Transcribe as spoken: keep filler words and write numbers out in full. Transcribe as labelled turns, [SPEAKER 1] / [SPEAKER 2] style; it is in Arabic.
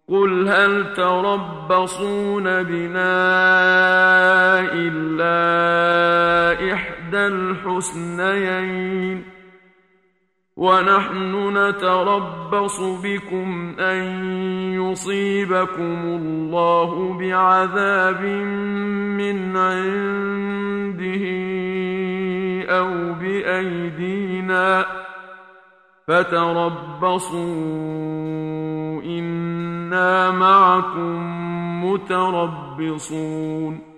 [SPEAKER 1] قل هل تربصون بنا إلا إحدى الحسنيين ونحن نتربص بكم أن يصيبكم الله بعذاب من عنده أو بأيدينا فتربصوا إنا معكم متربصون